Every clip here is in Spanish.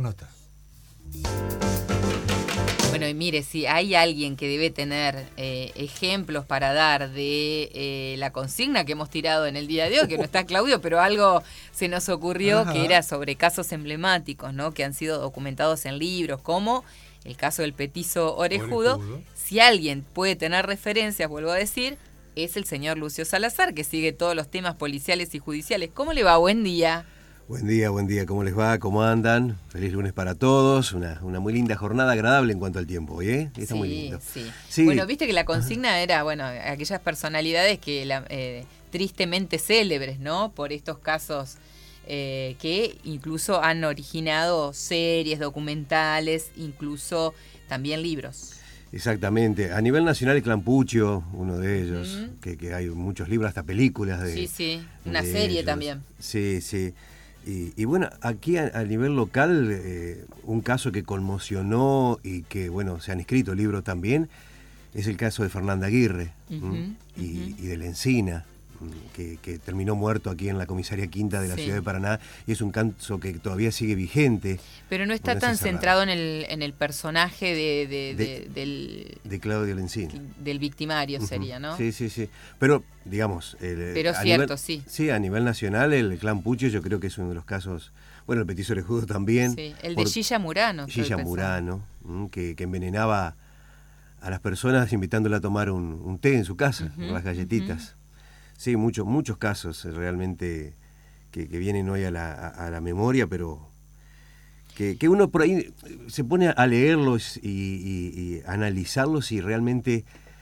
nota. Bueno, y mire, si hay alguien que debe tener ejemplos para dar de la consigna que hemos tirado en el día de hoy, que no está Claudio, pero algo se nos ocurrió. Ajá. Que era sobre casos emblemáticos, ¿no? Que han sido documentados en libros, como el caso del petizo orejudo. Si alguien puede tener referencias, vuelvo a decir, es el señor Lucio Salazar, que sigue todos los temas policiales y judiciales. ¿Cómo le va? Buen día. Buen día, ¿cómo les va? ¿Cómo andan? Feliz lunes para todos, una muy linda jornada, agradable en cuanto al tiempo, ¿eh? Está muy lindo. Sí. Bueno, viste que la consigna era, aquellas personalidades que tristemente célebres, ¿no? Por estos casos que incluso han originado series, documentales, incluso también libros. Exactamente. A nivel nacional, el Clan Puccio, uno de ellos, que hay muchos libros, hasta películas de... Sí, una serie ellos. También. Sí. Y bueno, aquí a nivel local, un caso que conmocionó y que, se han escrito libros también, es el caso de Fernanda Aguirre y de la Encina, que terminó muerto aquí en la comisaría quinta de la ciudad de Paraná, y es un caso que todavía sigue vigente. Pero no está tan centrado en el personaje de Claudio Lencina. Del victimario sería, ¿no? Sí. Pero, digamos... Pero cierto, sí. Sí, a nivel nacional, el Clan Puccio yo creo que es uno de los casos... Bueno, el petiso orejudo también. Sí, el de Gilla Murano. Gilla Murano, que envenenaba a las personas invitándola a tomar un té en su casa, con las galletitas. Sí, muchos casos realmente que vienen hoy a la memoria, pero que uno por ahí se pone a leerlos y analizarlos y realmente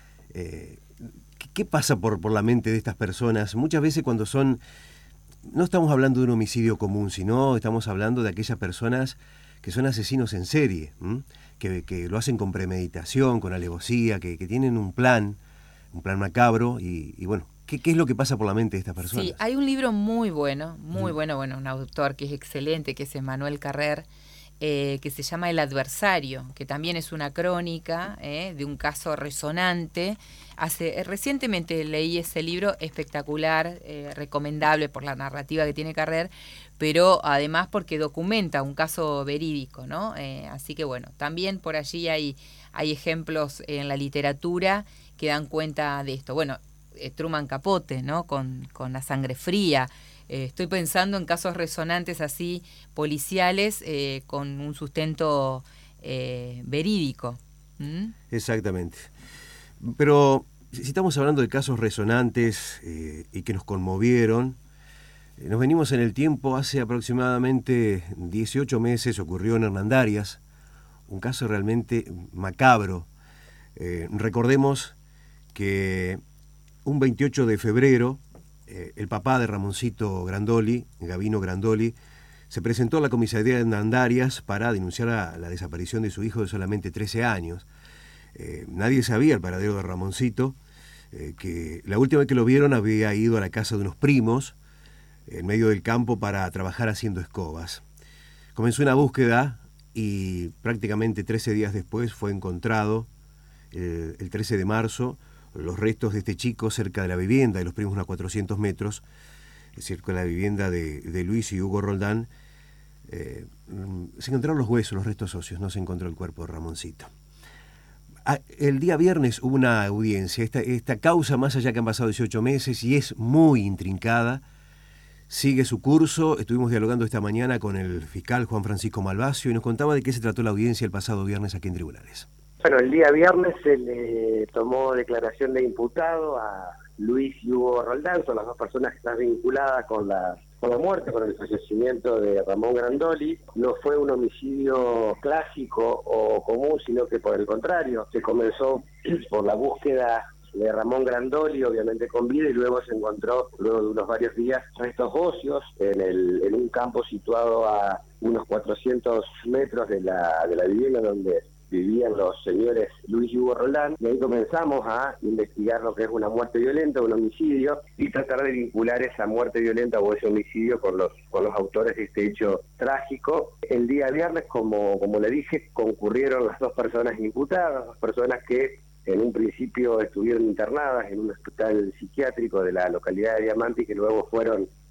¿qué pasa por la mente de estas personas? Muchas veces cuando no estamos hablando de un homicidio común, sino estamos hablando de aquellas personas que son asesinos en serie, que lo hacen con premeditación, con alevosía, que tienen un plan macabro y bueno, ¿qué es lo que pasa por la mente de estas personas? Sí, hay un libro muy bueno, un autor que es excelente, que es Emmanuel Carrer, que se llama El Adversario, que también es una crónica de un caso resonante. Recientemente leí ese libro, espectacular, recomendable por la narrativa que tiene Carrer, pero además porque documenta un caso verídico, ¿no? Así que también por allí hay ejemplos en la literatura que dan cuenta de esto. Truman Capote, ¿no? Con La Sangre Fría. Estoy pensando en casos resonantes así, policiales, con un sustento verídico. Exactamente. Pero si estamos hablando de casos resonantes y que nos conmovieron, nos venimos en el tiempo, hace aproximadamente 18 meses ocurrió en Hernandarias, un caso realmente macabro. Recordemos que un 28 de febrero, el papá de Ramoncito Grandoli, Gabino Grandoli, se presentó a la comisaría de Hernandarias para denunciar la desaparición de su hijo de solamente 13 años. Nadie sabía el paradero de Ramoncito, que la última vez que lo vieron había ido a la casa de unos primos, en medio del campo, para trabajar haciendo escobas. Comenzó una búsqueda y prácticamente 13 días después fue encontrado, el 13 de marzo, los restos de este chico cerca de la vivienda de los primos, unos 400 metros, cerca de la vivienda de Luis y Hugo Roldán. Se encontraron los huesos, los restos óseos, no se encontró el cuerpo de Ramoncito. El día viernes hubo una audiencia. Esta causa, más allá que han pasado 18 meses y es muy intrincada, sigue su curso. Estuvimos dialogando esta mañana con el fiscal Juan Francisco Malvacio y nos contaba de qué se trató la audiencia el pasado viernes aquí en tribunales. Bueno, el día viernes se le tomó declaración de imputado a Luis y Hugo Roldán, son las dos personas que están vinculadas con la muerte, con el fallecimiento de Ramón Grandoli. No fue un homicidio clásico o común, sino que por el contrario, se comenzó por la búsqueda de Ramón Grandoli, obviamente con vida, y luego se encontró, luego de unos varios días, restos óseos en un campo situado a unos 400 metros de la vivienda donde vivían los señores Luis y Hugo Roldán, y ahí comenzamos a investigar lo que es una muerte violenta, un homicidio, y tratar de vincular esa muerte violenta o ese homicidio con los autores de este hecho trágico. El día viernes, como le dije, concurrieron las dos personas imputadas, dos personas que en un principio estuvieron internadas en un hospital psiquiátrico de la localidad de Diamante y que luego fueron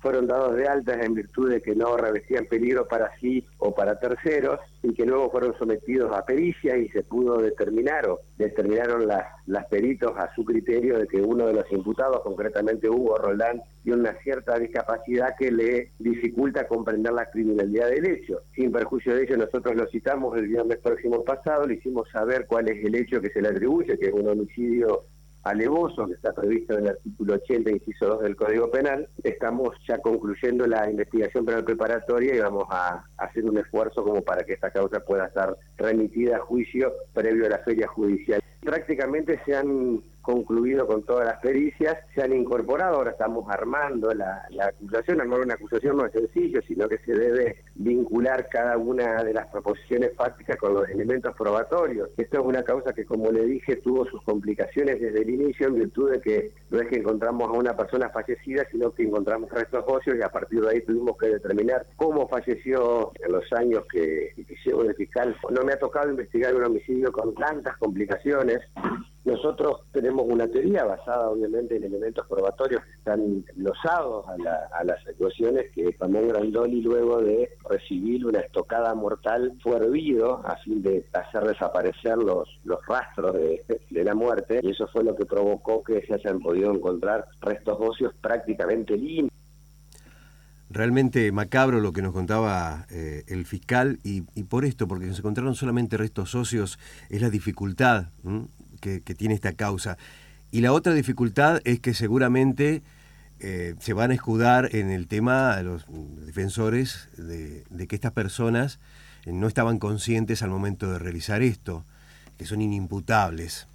fueron dados de alta en virtud de que no revestían peligro para sí o para terceros, y que luego fueron sometidos a pericia y se pudo determinaron las peritos a su criterio de que uno de los imputados, concretamente Hugo Roldán, tiene una cierta discapacidad que le dificulta comprender la criminalidad del hecho. Sin perjuicio de ello, nosotros lo citamos el viernes próximo pasado, le hicimos saber cuál es el hecho que se le atribuye, que es un homicidio alevoso, que está previsto en el artículo 80, inciso 2 del Código Penal. Estamos ya concluyendo la investigación penal preparatoria y vamos a hacer un esfuerzo como para que esta causa pueda estar remitida a juicio previo a la feria judicial. Prácticamente se han concluido con todas las pericias, se han incorporado, ahora estamos armando la acusación. Armar una acusación no es sencillo, sino que se debe vincular cada una de las proposiciones fácticas con los elementos probatorios. Esto es una causa que, como le dije, tuvo sus complicaciones desde el inicio, en virtud de que no es que encontramos a una persona fallecida, sino que encontramos restos óseos, y a partir de ahí tuvimos que determinar cómo falleció en los años que llevo de fiscal. No me ha tocado investigar un homicidio con tantas complicaciones. Nosotros tenemos una teoría basada obviamente en elementos probatorios que están glosados a las actuaciones, que Ramón Grandoli, luego de recibir una estocada mortal, fue hervido a fin de hacer desaparecer los rastros de la muerte, y eso fue lo que provocó que se hayan podido encontrar restos óseos prácticamente limpios. Realmente macabro lo que nos contaba el fiscal, y por esto, porque se encontraron solamente restos óseos, es la dificultad que tiene esta causa. Y la otra dificultad es que seguramente se van a escudar en el tema de los defensores de que estas personas no estaban conscientes al momento de realizar esto, que son inimputables.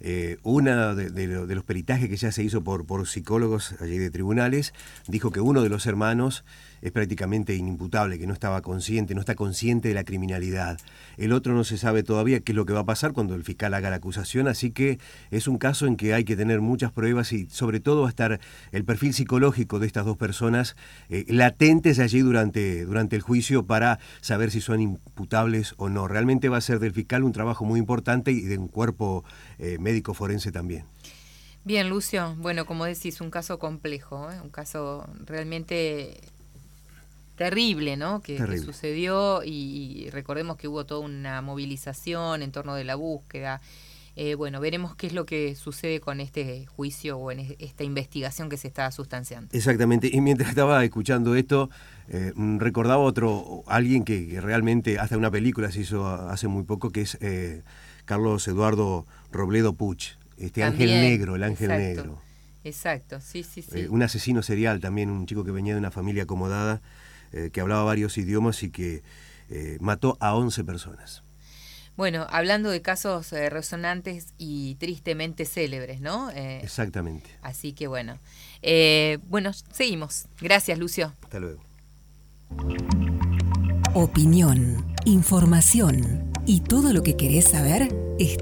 Uno de los peritajes que ya se hizo por psicólogos allí de tribunales dijo que uno de los hermanos es prácticamente inimputable, que no está consciente de la criminalidad. El otro no se sabe todavía qué es lo que va a pasar cuando el fiscal haga la acusación, así que es un caso en que hay que tener muchas pruebas, y sobre todo va a estar el perfil psicológico de estas dos personas latentes allí durante el juicio, para saber si son imputables o no. Realmente va a ser del fiscal un trabajo muy importante, y de un cuerpo médico forense también. Bien, Lucio, bueno, como decís, un caso complejo, un caso realmente terrible, ¿no? Que sucedió, y recordemos que hubo toda una movilización en torno de la búsqueda. Bueno, veremos qué es lo que sucede con este juicio o en esta investigación que se está sustanciando. Exactamente, y mientras estaba escuchando esto, recordaba alguien que realmente, hasta una película se hizo hace muy poco, que es Carlos Eduardo Robledo Puch, También, Ángel Negro, el Ángel Negro. Exacto, sí. Un asesino serial también, un chico que venía de una familia acomodada, que hablaba varios idiomas y que mató a 11 personas. Bueno, hablando de casos resonantes y tristemente célebres, ¿no? Exactamente. Así que bueno, seguimos. Gracias, Lucio. Hasta luego. Opinión, información y todo lo que querés saber está